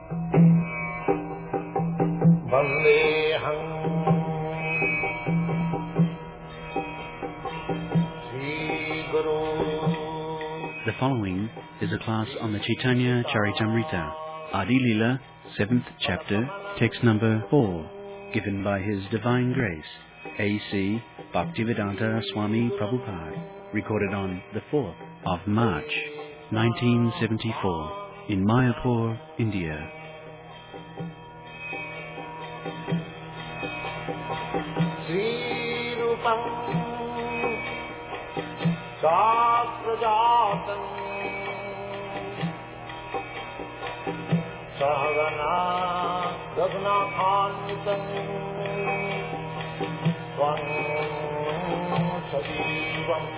वन्देऽहं श्रीगुरुं. The following is a class on the Chaitanya Charitamrita, Adi Leela, 7th chapter, text number 4, given by His Divine Grace, A.C. Bhaktivedanta Swami Prabhupada, recorded on the 4th of March, 1974, in Mayapur, India. श्रीरूपं शास्त्रजातं सहगना रघुनाथान्वितं त्वं सजीवम्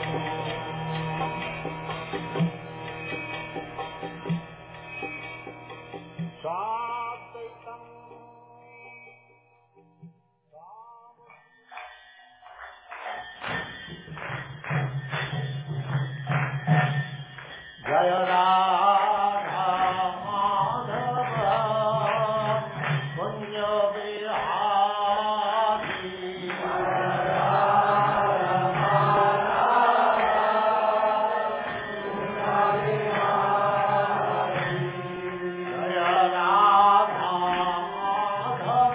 साद्वैतं जय राधा माधव कुंज बिहारी. जय राधा माधव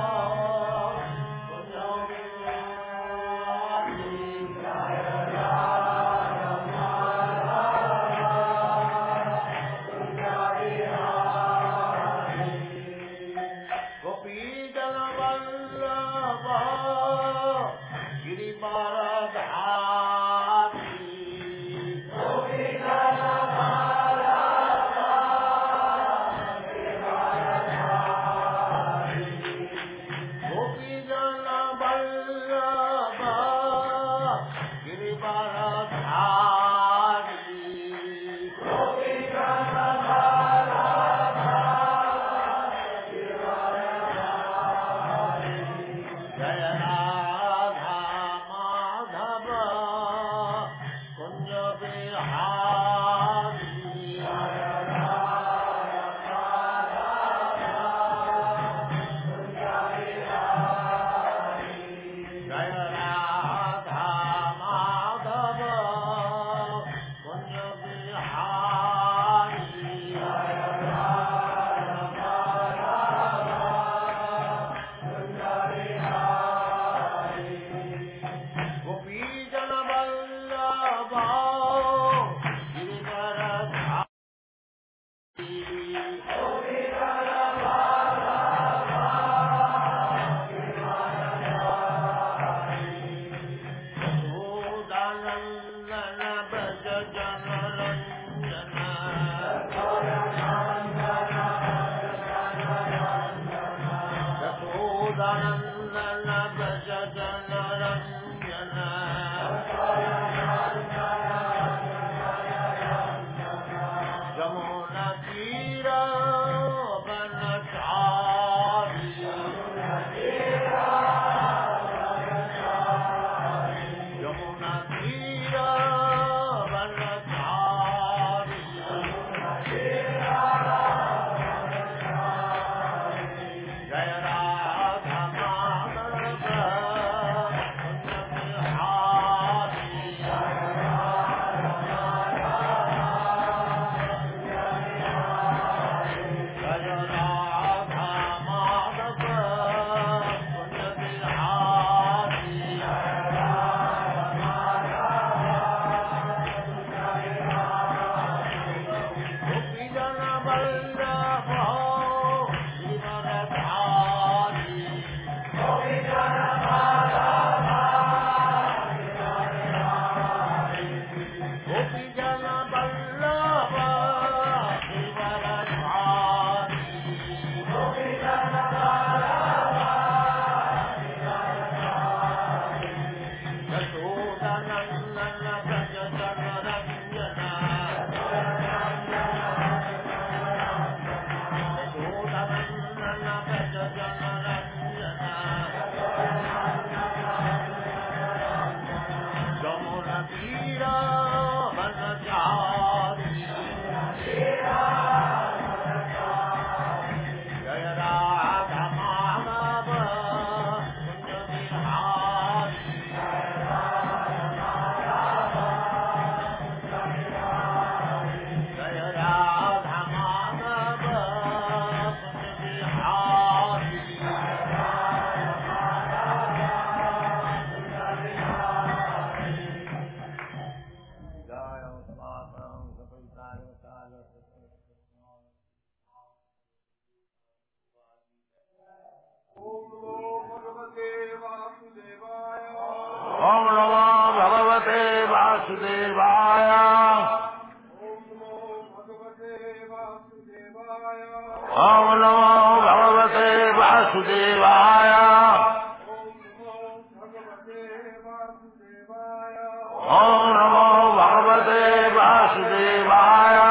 कुंज गोपीजन वल्लभ गिरिवरधारी. गोपीजन वल्लभ जय राधा माधव कुंज बिहारी. जय राधा माधव कुंज बिहारी. गोपीजन वल्लभ यशोदानन्दन व्रज जनरञ्जन. यशोदानन्दन व्रज जनरञ्जन. यमुना तीर वनचारी. यमुना तीर वनचारी. जय राधा माधव कुंज बिहारी. जय Radha Madhav Kunj Bihari. गोपीजन Vallabh Girivardhari. गोपीजन Vallabh Girivardhari. Yashodanandan Vraj जनरञ्जन. Om Namo Bhagavate Vasudevaya. Om Namo Bhagavate Vasudevaya. Om Namo Bhagavate Vasudevaya.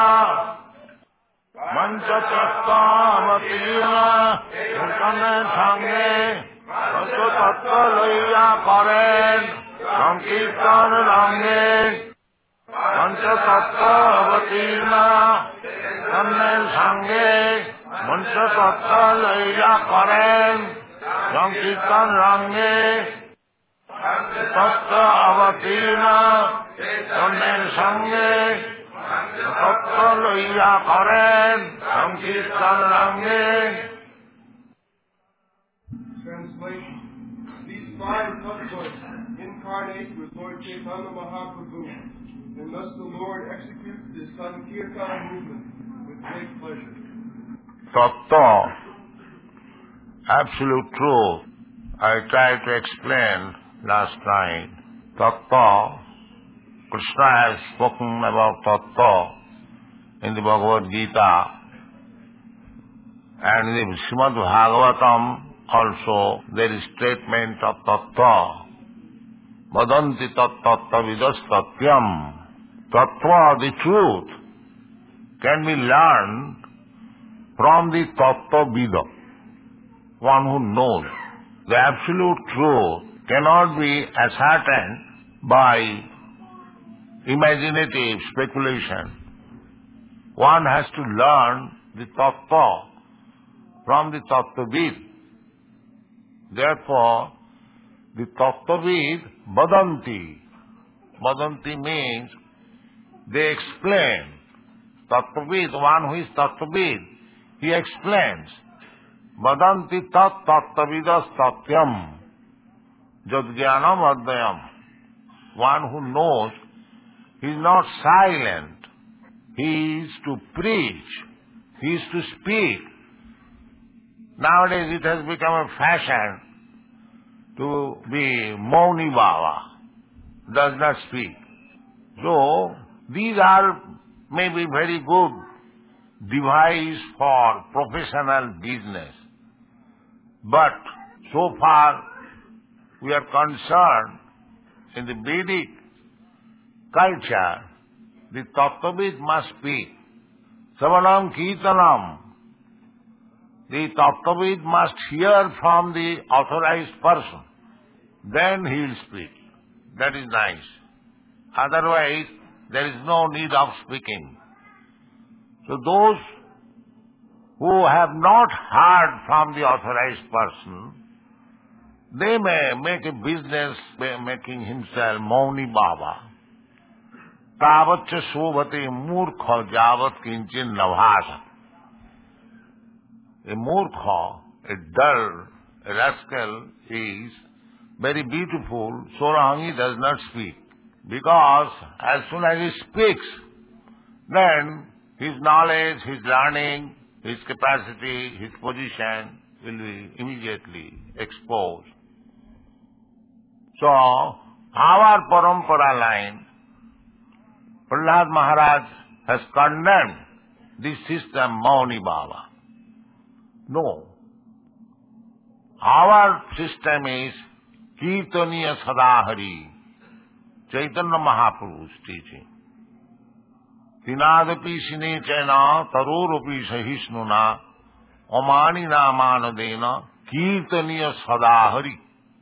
Manchatrattamatina Kirtane Sanghe Mancho Tattva Laya Karen Sankirtan Range Manchatrattamatina Kirtane Sanghe Mancho Tattva Laya Karen Sankirtan Range Tattva Avatina Kirtane Sanghe Tattva Laya Karen Sankirtan Range. Translation. These five tattvas incarnate with Lord Chaitanya Mahaprabhu, and thus the Lord executes the Sankirtan movement with great pleasure. Tattva, absolute truth. I tried to explain last night. Tattva, Krishna has spoken about Tattva in the Bhagavad Gita, and in the Srimad Bhagavatam also there is statement of Tattva. Vadanti tattva vidas tatyam. Tattva, the truth, can be learned from the Tattva Vida, one who knows. The absolute truth cannot be ascertained by imaginative speculation. One has to learn the Tattva from the Tattvavid. Therefore, the Tattvavid Vadanti. Vadanti means they explain. Tattvavid, one who is Tattvavid, he explains. Vadanti tat tattvavidas tatyam jadgyanam adhyam. One who knows, he is not silent. He is to preach. He is to speak. Nowadays it has become a fashion to be Mauni Baba, does not speak. So, these are maybe very good device for professional business. But so far we are concerned in the Vedic culture, the Tattvavid must speak. Savanam Kirtanam. The Tattvavid must hear from the authorized person. Then he will speak. That is nice. Otherwise, there is no need of speaking. So those who have not heard from the authorized person, they may make a business by making himself Mauni Baba. Tavatcha sobhate murkha javat kinchin navhasa. A murkha, a dull, a rascal is very beautiful, so long he does not speak. Because as soon as he speaks, then his knowledge, his learning, his capacity, his position will be immediately exposed. So, our parampara line, Prahlad Maharaj has condemned this system, Mauni Baba. No. Our system is Kirtaniya Sadahari, Chaitanya Mahaprabhu's teaching. Tinadapi sine chena tarorupi sahisnuna omani namanadena Kirtaniya Sadahari.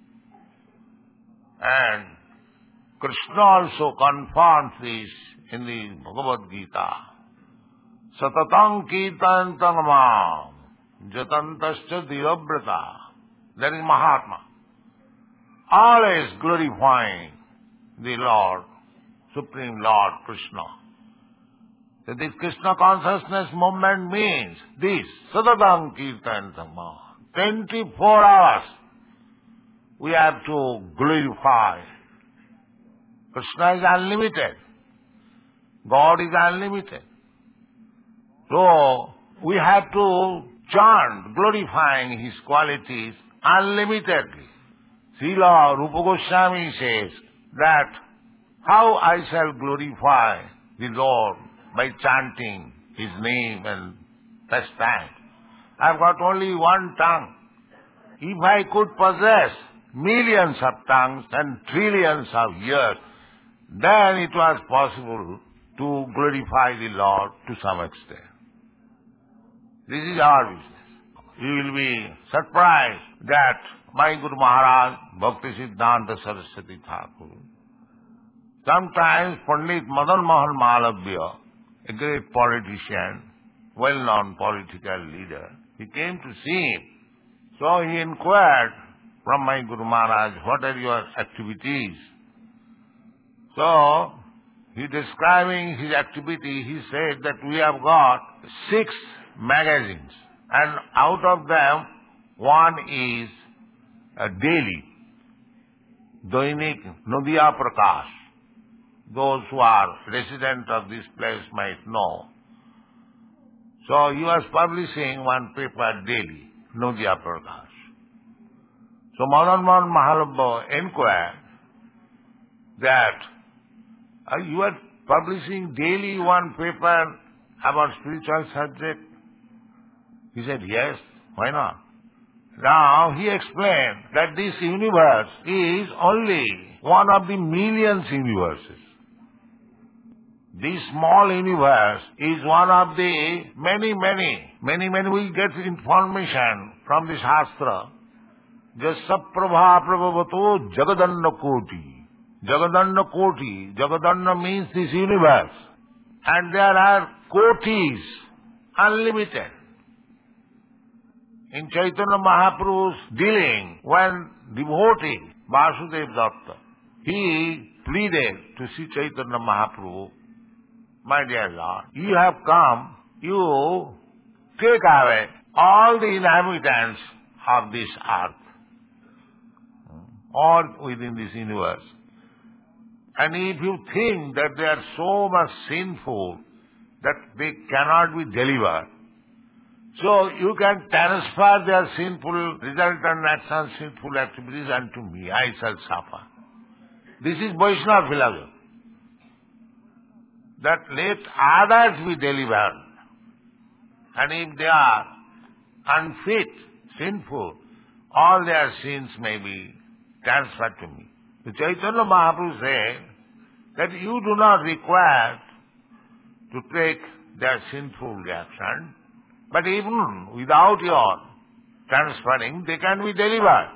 And Krishna also confirms this in the Bhagavad Gita. Satatang kirtantanamam jatantascha dirabrata. That is Mahatma. Always glorifying the Lord, Supreme Lord Krishna. So this Krishna consciousness movement means this, Satatang kirtantanamam. 24 hours we have to glorify. Krishna is unlimited. God is unlimited. So, we have to chant glorifying His qualities unlimitedly. Srila Rupa Goswami says that how I shall glorify the Lord by chanting His name and pastime. I've got only one tongue. If I could possess millions of tongues and trillions of years, then it was possible to glorify the Lord to some extent. This is our business. You will be surprised that my Guru Maharaj, Bhakti Siddhanta Saraswati Thakur, sometimes Pandit Madan Mohan Malavya, a great politician, well-known political leader, he came to see him. So he inquired from my Guru Maharaj, what are your activities? So, he describing his activity, he said that we have got 6 magazines, and out of them, one is a daily, Dainik Nadia Prakash. Those who are residents of this place might know. So he was publishing one paper daily, Nadia Prakash. So Madan Mohan Mahalabha inquired that you are publishing daily one paper about spiritual subject? He said, yes, why not? Now he explained that this universe is only one of the millions universes. This small universe is one of the many. We get information from the Shastra. Jasaprabha prabhavato jagadanna koti. Jagadanna koti. Jagadanna means this universe. And there are kotis, unlimited. In Chaitanya Mahaprabhu's dealing, when devotee Vasudev Datta, he pleaded to Sri Chaitanya Mahaprabhu, my dear Lord, you have come, you take away all the inhabitants of this earth, or within this universe. And if you think that they are so much sinful that they cannot be delivered, so you can transfer their sinful resultant actions, sinful activities unto me. I shall suffer. This is Vaishnava philosophy. That let others be delivered. And if they are unfit, sinful, all their sins may be transferred to me. The Chaitanya Mahaprabhu said that you do not require to take their sinful reaction, but even without your transferring, they can be delivered.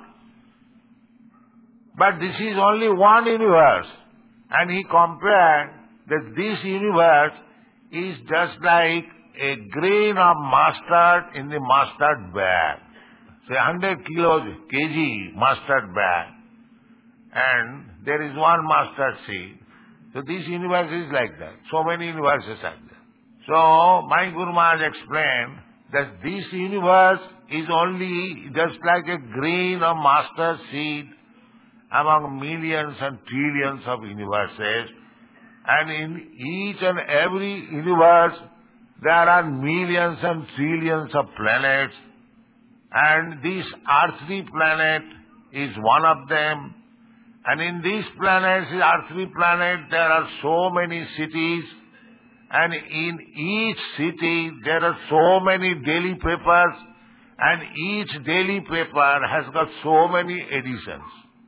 But this is only one universe. And he compared that this universe is just like a grain of mustard in the mustard bag. Say 100 kg mustard bag. And there is one mustard seed. So this universe is like that. So many universes are there. So my Guru Maharaj explained that this universe is only just like a grain of mustard seed among millions and trillions of universes. And in each and every universe, there are millions and trillions of planets. And this earthly planet is one of them. And in these planets, the earthly planet, there are so many cities. And in each city, there are so many daily papers. And each daily paper has got so many editions.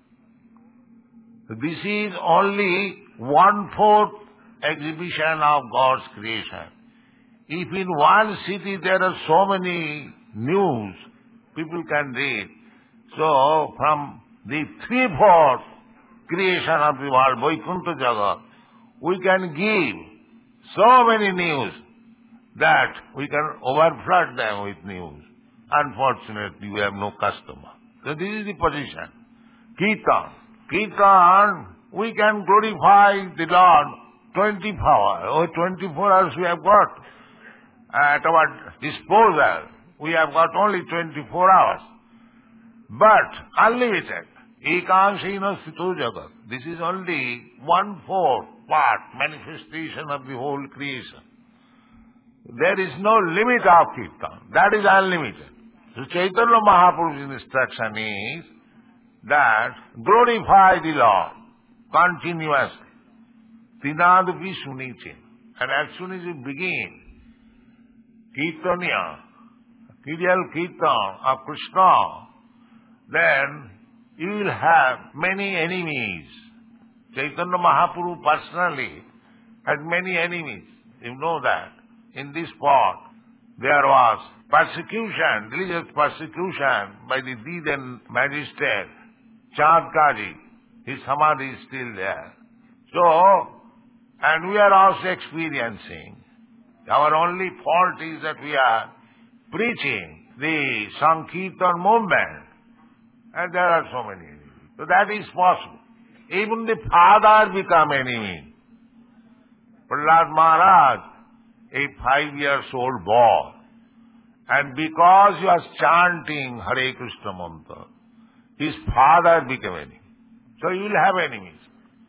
This is only 1/4 exhibition of God's creation. If in one city there are so many news, people can read. So from the 3/4 creation of the world, Vaikuntha Jagat, we can give so many news that we can overflood them with news. Unfortunately, we have no customer. So this is the position. Kirtan. Kirtan, we can glorify the Lord 24 hours. Oh, 24 hours we have got at our disposal. We have got only 24 hours. But unlimited. Ekansina Sito Jagat. This is only 1/4 part manifestation of the whole creation. There is no limit of Kirtan. That is unlimited. So Chaitanya Mahaprabhu's instruction is that glorify the Lord continuously. Tinadupi sunichin. And as soon as you begin Kirtaniya, Kiryal Kirtan of Krishna, then you will have many enemies. Chaitanya Mahaprabhu personally had many enemies. You know that. In this spot, there was persecution, religious persecution by the then magistrate, Chand Kaji. His samadhi is still there. So, and we are also experiencing. Our only fault is that we are preaching the Sankirtan movement. And there are so many enemies. So that is possible. Even the father become enemy. Prahlad Maharaj, a 5-year-old boy, and because he was chanting Hare Krishna mantra, his father became enemy. So you will have enemies.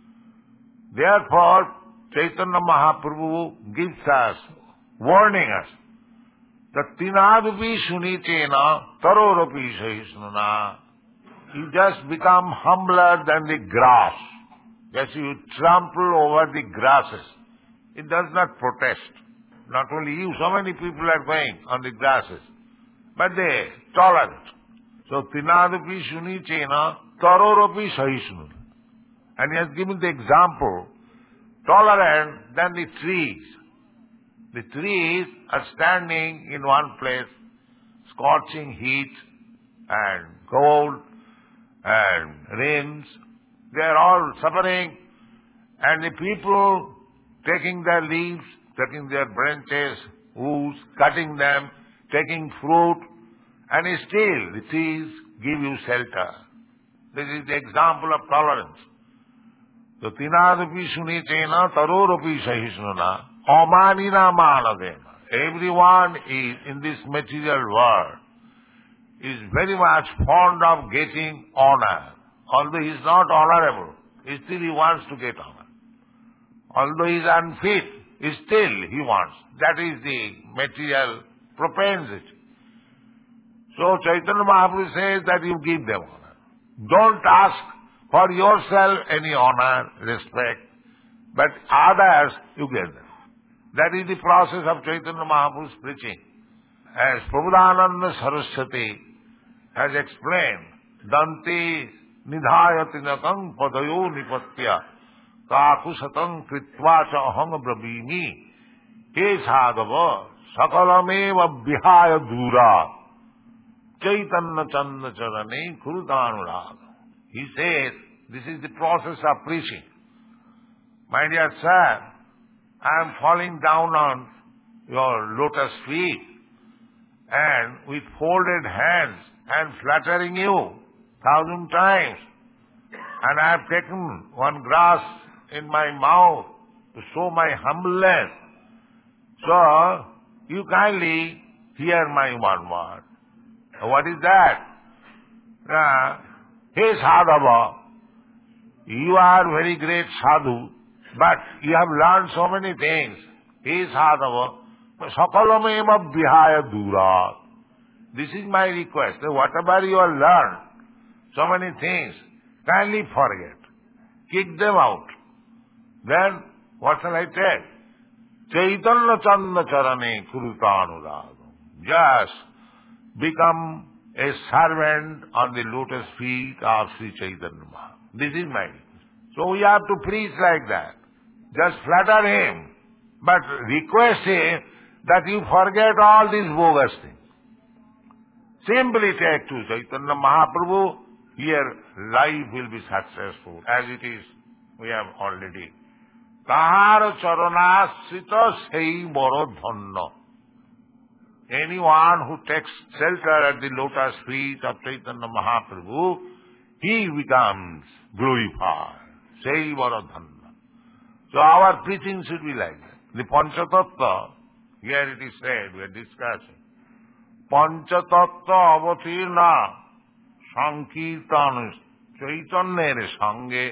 Therefore, Chaitanya Mahaprabhu gives us, warning us, that tinadupi sunichena tarorapi sahisnana. You just become humbler than the grass. Just you trample over the grasses. It does not protest. Not only you, so many people are going on the grasses. But they tolerant. So, tinadupi sunichena tarorapi sahisnana. And he has given the example, tolerant than the trees. The trees are standing in one place, scorching heat and cold and rains. They are all suffering. And the people taking their leaves, taking their branches, roots, cutting them, taking fruit, and still the trees give you shelter. This is the example of tolerance. So, tinadupi sunichena tarorapi sahisnana amanina manadena. Everyone is in this material world is very much fond of getting honor. Although he is not honorable, still he wants to get honor. Although he is unfit, still he wants. That is the material propensity. So Chaitanya Mahaprabhu says that you give them honor. Don't ask for yourself any honor, respect, but others you give them. That is the process of Chaitanya Mahaprabhu's preaching. As Prabhupada Saraswati has explained, Dante nidhayatinakam padayo nipatya kakusatang kritva cha aham brabhimi he sadhava sakalameva vihaya dura Chaitanya Chanda Charane Kurudanurag. He says, this is the process of preaching. My dear sir, I am falling down on your lotus feet and with folded hands and flattering you 1,000 times. And I have taken one grass in my mouth to show my humbleness. So, you kindly hear my one word. What is that? Hey Sadhava, you are very great sadhu, but you have learned so many things. Hey Sadhava, sakalameva vihaya dura. This is my request. Whatever you have learned, so many things, kindly forget. Kick them out. Then, what shall I tell? Chaitanya Chanda Charane Kurutanuragam. Just become a servant on the lotus feet of Sri Chaitanya Mahaprabhu. This is my request. So we have to preach like that. Just flatter him, but request him that you forget all these bogus things. Simply take to Chaitanya Mahaprabhu, here life will be successful. As it is, we have already. Tahar charanasrita sei boro dhanna. Anyone who takes shelter at the lotus feet of Chaitanya Mahaprabhu, he becomes glorified. Sei boro dhanna. So our preaching should be like that. The Panchatattva, here it is said, we are discussing. Panchatattva avatirna sankirtan Chaitanya sange.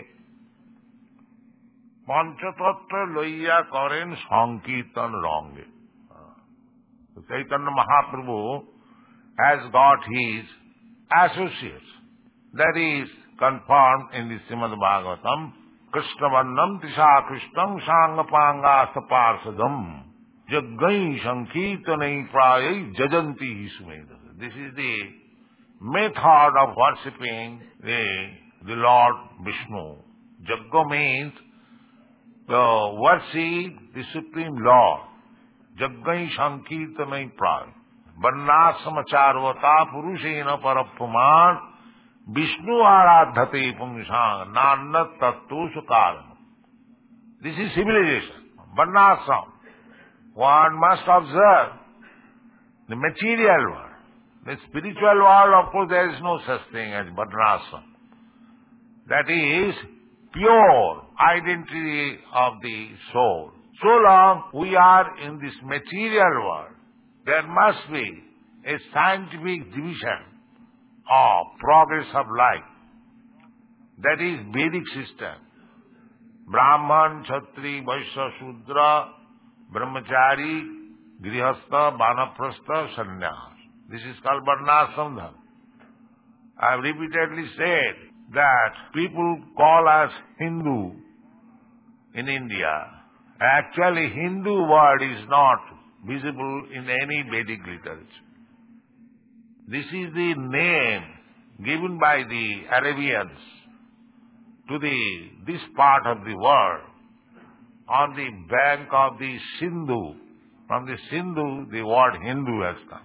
Panchatattva loiya karen sankirtan range. Chaitanya Mahaprabhu has got his associates. That is confirmed in the Srimad Bhagavatam. Krishna Varnam Tisha Krishnam Sangapanga Saparsadam Jaggai Sankirtanai Prayai Jajanti Sumedha. This is the method of worshipping the Lord Vishnu. Jagga means the worship the Supreme Lord. Jaggai Sankirtanai Prayai Varnasamacharvata Purushena Parapuman Vishnu Aradhate Pumsang Nana Tattu Sukaram. This is civilization. Varnasam. One must observe the material world. The spiritual world, of course, there is no such thing as Varnasam. That is pure identity of the soul. So long we are in this material world, there must be a scientific division of progress of life. That is Vedic system. Brahman, Kshatri, Vaishya, Shudra, Brahmachari, Grihastha, Vanaprastha, Sannyas. This is called Varnasam Dharma. I have repeatedly said that people call us Hindu in India. Actually, Hindu word is not visible in any Vedic literature. This is the name given by the Arabians to this part of the world on the bank of the Sindhu. From the Sindhu, the word Hindu has come.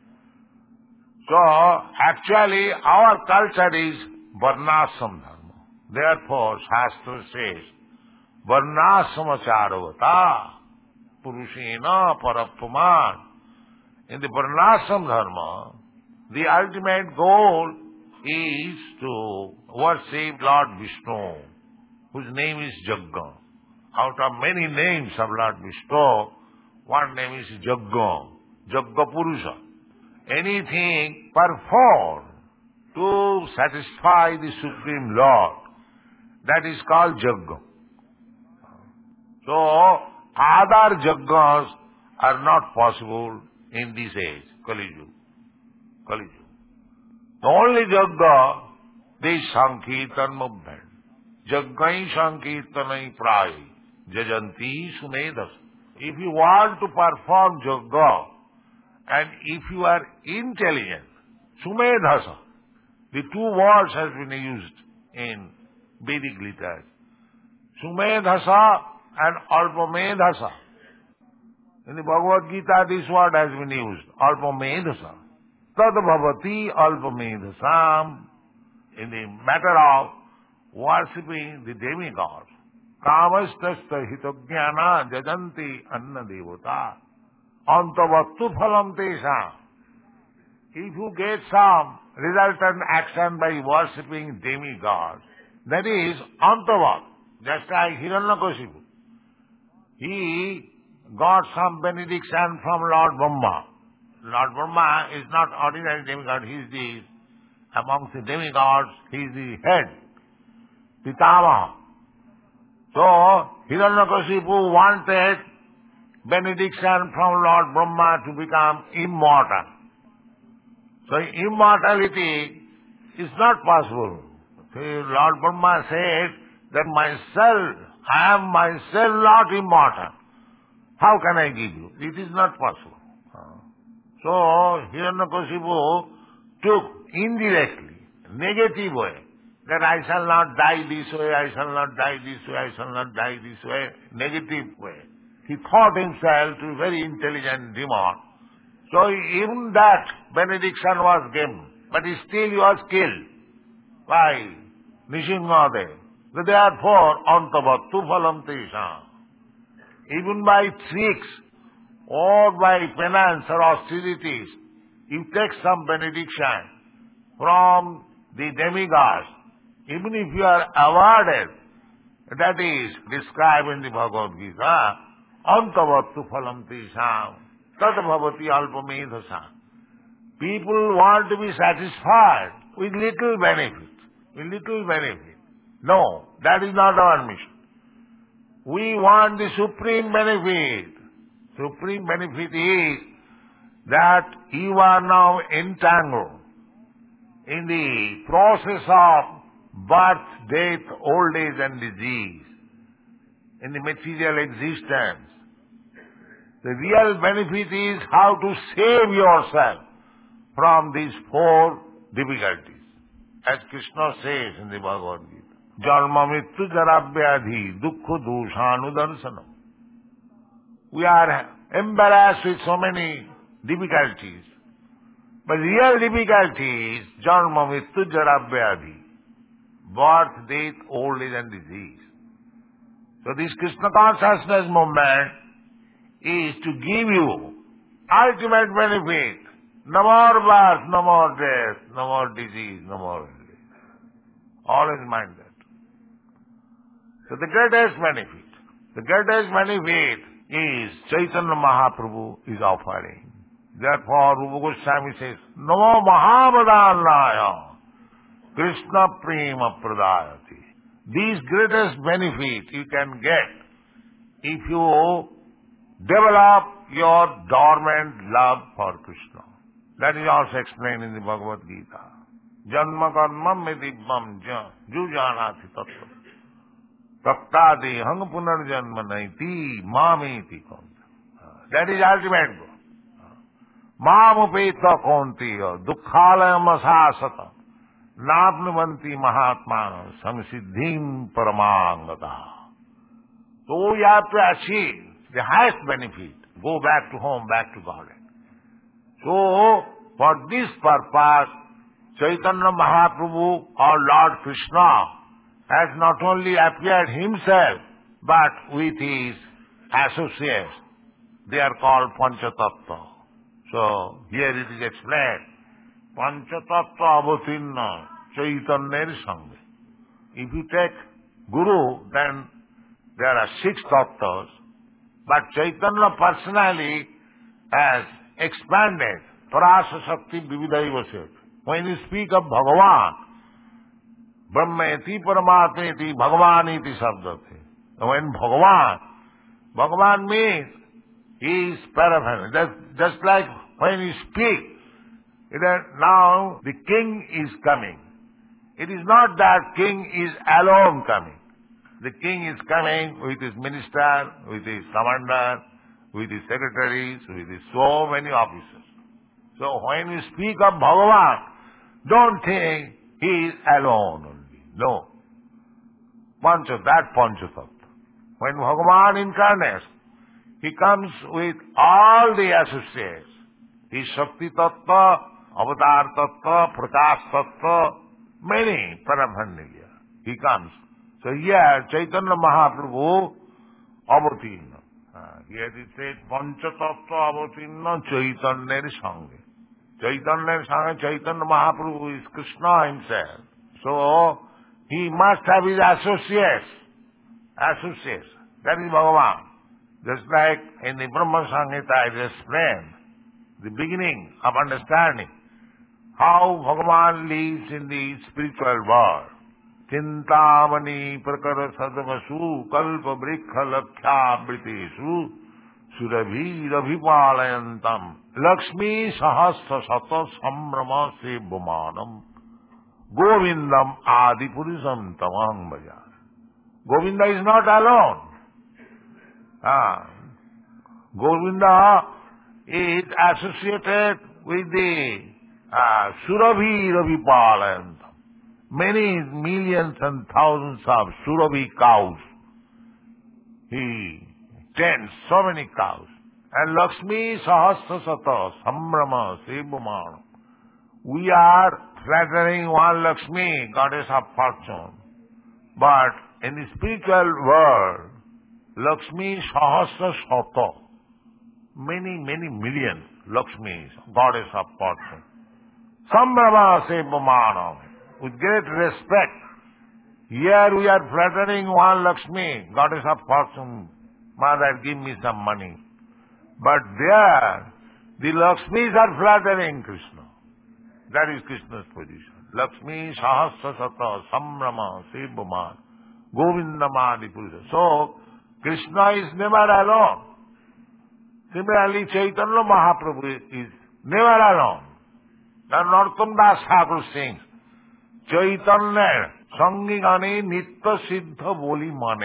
So, actually, our culture is Varnasam Dharma. Therefore, Shastra says, Varnasamacharvata Purushena Parapuman. In the Varnasam Dharma, the ultimate goal is to worship Lord Vishnu, whose name is Jagga. Out of many names of Lord Vishnu, one name is Jagga, Jagga Purusha. Anything performed to satisfy the Supreme Lord, that is called Jagga. So, other Jaggas are not possible in this age, Kali Yuga. The only Jagga is Sankirtan movement. Jaggai Sankirtanai Prayai Jajanti Sumedhas. If you want to perform Jagga, and if you are intelligent, Sumedhasa, the two words have been used in Vedic literature. Sumedhasa and Alpamedhasa. In the Bhagavad Gita, this word has been used, Alpamedhasa. Tad bhavati Alpamedhasam. In the matter of worshipping the demigods, Kamastasta hitognyana jajanti anna devata. Antavattu phalam tesam. If you get some resultant action by worshipping demigods, that is antavat. Just like Hiranyakashipu. He got some benediction from Lord Brahma. Lord Brahma is not ordinary demigod, he is amongst the demigods, he is the head, Pitamaha. So, Hiranyakashipu wanted benediction from Lord Brahma to become immortal. So, immortality is not possible. Lord Brahma said that I am myself not immortal. How can I give you? It is not possible. So, Hiranyakashipu took indirectly, negative way, that I shall not die this way, I shall not die this way, I shall not die this way, negative way. He thought himself to be very intelligent demon. So even that benediction was given, but still he was killed by Nishingadev. Therefore, antavattu phalam tesam. Even by tricks or by penance or austerities, you take some benediction from the demigods, even if you are awarded, that is described in the Bhagavad Gita, antavattu phalam tesam, tat bhavati alpamedhasa. People want to be satisfied with little benefit. No, that is not our mission. We want the supreme benefit. Supreme benefit is that you are now entangled in the process of birth, death, old age and disease in the material existence. The real benefit is how to save yourself from these four difficulties. As Krishna says in the Bhagavad Gita, Jalma Mrityu Jara Vyadhi Dukkha Doshanudarsanam. We are embarrassed with so many difficulties. But real difficulty is Jalma Mrityu Jara Vyadhi. Birth, death, old age and disease. So this Krishna consciousness movement is to give you ultimate benefit. No more birth, no more death, no more disease, no more old age. Always mind that. So the greatest benefit is Chaitanya Mahaprabhu is offering. Therefore, Rupa Goswami says, Namo Mahavadannaya Krishna Prema Pradayati. These greatest benefit you can get if you develop your dormant love for Krishna. That is also explained in the Bhagavad Gita. Janma karmam medibam jujanati tattva. Praktadi hang punarjanma naiti mamiti konti. That is ultimate goal. Mamupeta konti dukkhalayam asasata. Napnuvanti mahatmana samsiddhim paramangata. So we have to achieve the highest benefit. Go back to home, back to Godhead. So, for this purpose, Chaitanya Mahaprabhu or Lord Krishna has not only appeared himself, but with his associates. They are called Panchatattva. So, here it is explained. Panchatattva avatinna Chaitanya Sangha. If you take Guru, then there are 6 tattvas, but Chaitanya personally has expanded. Parasa Shakti Vividhaivasya. When you speak of Bhagavan, Brahmeti Paramatmeti Bhagavaniti Sabdati. When Bhagavan means he is paraphernalia. Just like when you speak, now the king is coming. It is not that king is alone coming. The king is coming with his minister, with his commander, with his secretaries, with his so many officers. So when you speak of Bhagavan, don't think he is alone only. No. Panchatattva. When Bhagavan incarnates, he comes with all the associates. His Shakti Tattva, Avatar Tattva, Prakash Tattva, many paraphernalia. He comes. So here, Chaitanya Mahaprabhu, avatinna. Here it says, Panchatattva avatinna Chaitanya Sangha. Chaitanya Sangha, Chaitanya Mahaprabhu is Krishna himself. So, he must have his associates. That is Bhagavan. Just like in the Brahma Samhita I explained, the beginning of understanding how Bhagavan lives in the spiritual world. Chintamani prakara sadvasu kalpa brikha lakshya britesu surabhi rabhipalayantam Lakshmi sahasra sata samrama sebumanam Govindam adipurusam tamang bhajan. Govinda is not alone. Govinda is associated with the Surabhi Rabhipalayantam. Many millions and thousands of Surabhi cows. He tends so many cows. And Lakshmi Sahasra Sata Sambrama Sebumana. We are flattering one Lakshmi, goddess of fortune. But in the spiritual world, Lakshmi Sahasra Sata. Many millions Lakshmis, goddess of fortune. Sambrama Sebumana. With great respect. Here we are flattering one Lakshmi, goddess of fortune. Mother, give me some money. But there, the Lakshmis are flattering Krishna. That is Krishna's position. Lakshmi Sahasra Sata Samrama Sebuman Govindamadi Purusa. So, Krishna is never alone. Similarly, Chaitanya Mahaprabhu is never alone. Narottam Das Thakur sings, Chaitanya সঙ্গীগণে নিত্য সিদ্ধ বলি মানে।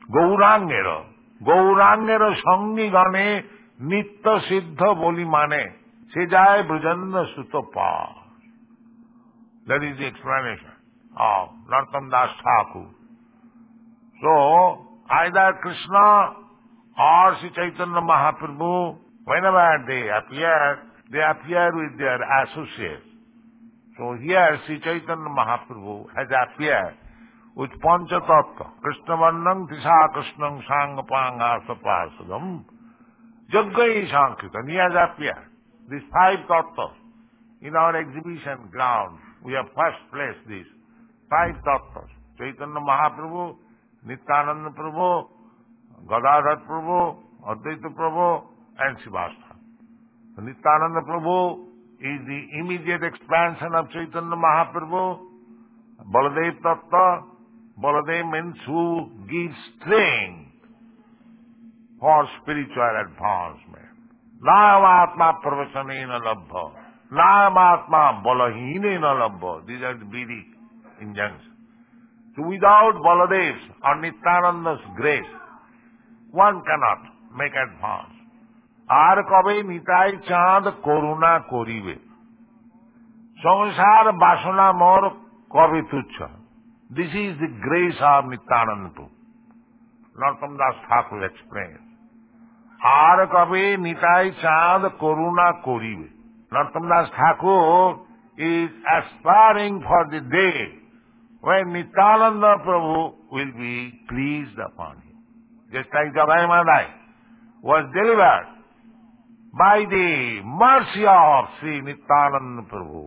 গৌরাঙ্গের সঙ্গীগণে নিত্য সিদ্ধ বলি মানে, সে যায় ব্রজেন্দ্র সুত পার। That is the explanation of Narottam Das Thakur. So, either Krishna or Sri Chaitanya Mahaprabhu, whenever they appear with their associates. So here Sri Chaitanya Mahaprabhu has appeared with Panchatattva, Krishna Varnam Tisa Krishnam Sangapanga Sapasadam, Jaggai Sankritam. He has appeared. These 5 tattvas in our exhibition ground. We have first placed these 5 tattvas. Chaitanya Mahaprabhu, Nityananda Prabhu, Gadadhar Prabhu, Advaita Prabhu, and Srivastava. Nityananda Prabhu is the immediate expansion of Chaitanya Mahaprabhu. Baladev Tattva, Baladev means who gives strength for spiritual advancement. Nāyamatma pravachanena labha, Nāyamatma balahinena labha. These are the Vedic injunctions. So without Baladev's or Nityananda's grace, one cannot make advance. আর কবে নিতাই চাঁদ করুণা করিবে, সংসার বাসনা মোর কবে তুচ্ছ। This is the grace of Nityananda. Narottam Das Thakur explains. আর কবে নিতাই চাঁদ করুণা করিবে। Narottam Das Thakur is aspiring for the day when Nityananda Prabhu will be pleased upon him. Just like Jagai Madai was delivered by the mercy of Sri Nityananda Prabhu.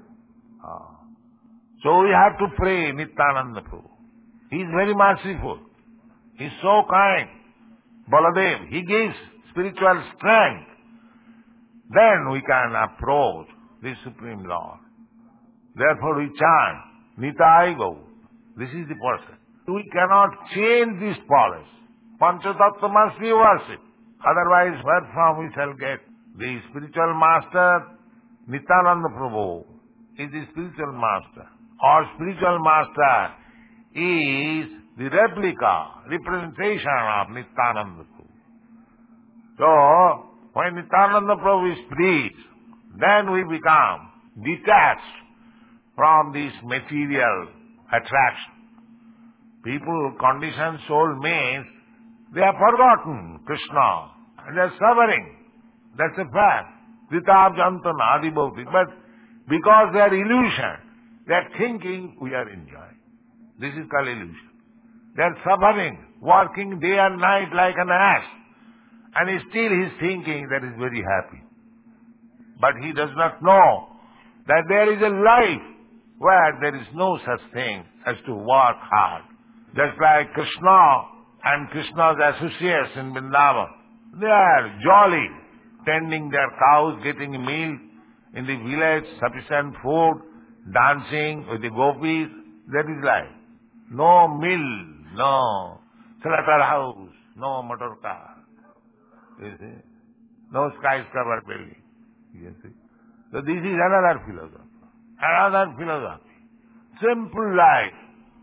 So we have to pray Nityananda Prabhu. He is very merciful. He is so kind. Baladev, he gives spiritual strength. Then we can approach the Supreme Lord. Therefore we chant, Nitai Gaur. This is the person. We cannot change this policy. Panchatattva must be worshipped. Otherwise, where from we shall get? The spiritual master, Nityananda Prabhu, is the spiritual master. Our spiritual master is the representation of Nityananda Prabhu. So, when Nityananda Prabhu is pleased, then we become detached from this material attraction. People, conditioned soul means they have forgotten Krishna and they are suffering. That's a fact. Vitab Jantana Adibhauti. But because they are illusion, they are thinking we are enjoying. This is called illusion. They are suffering, working day and night like an ass. And still he is thinking that he is very happy. But he does not know that there is a life where there is no such thing as to work hard. Just like Krishna and Krishna's associates in Vrindavan, they are jolly, tending their cows, getting milk in the village, sufficient food, dancing with the gopis. That is life. No mill, no slaughter house, no motor car. You see? No skyscraper building. You see? So this is another philosophy. Another philosophy. Simple life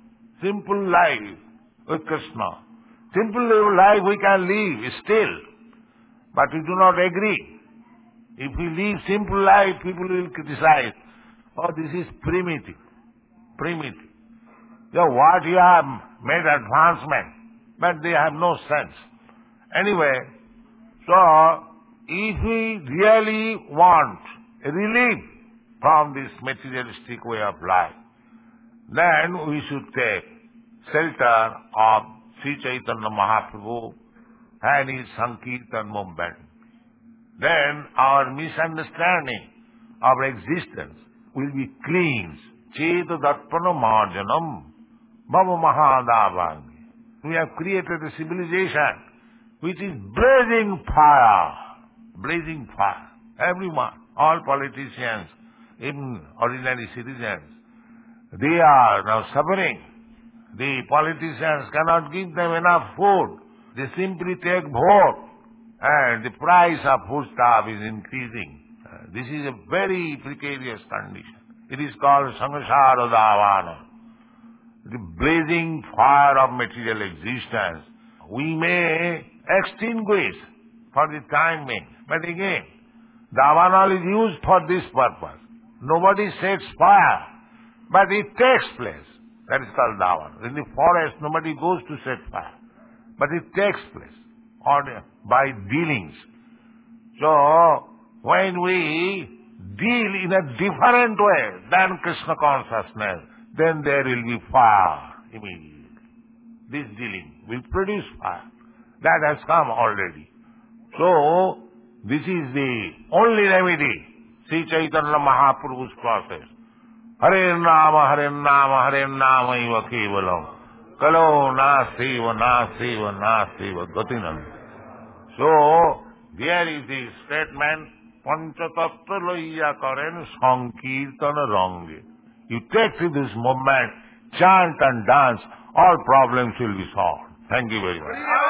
with Krishna. Simple life we can live still, but we do not agree. If we live simple life, people will criticize. Oh, this is primitive. So what you have made advancement, but they have no sense. Anyway, so if we really want relief from this materialistic way of life, then we should take shelter of Sri Chaitanya Mahaprabhu and his Sankirtan movement. Then our misunderstanding of existence will be cleansed. Cheta Darpana Marjanam Bhava Mahadavangi. We have created a civilization which is blazing fire. Everyone, all politicians, even ordinary citizens, they are now suffering. The politicians cannot give them enough food. They simply take vote and the price of foodstuff is increasing. This is a very precarious condition. It is called Sangsara Dhavana. the blazing fire of material existence, we may extinguish for the time being. But again, Davanal is used for this purpose. Nobody sets fire, but it takes place. That is called Davanal. In the forest, nobody goes to set fire, but it takes place by dealings. So, when we deal in a different way than Krishna consciousness, then there will be fire immediately. This dealing will produce fire. That has come already. So, this is the only remedy, Sri Chaitanya Mahaprabhu's process. Hare Nama, Hare Nama, Hare Nama iva kevalam. Kalo na seva gatinam. So, there is the statement, Panchatattva loiya karen sankirtana range. You take to this movement, chant and dance, all problems will be solved. Thank you very much.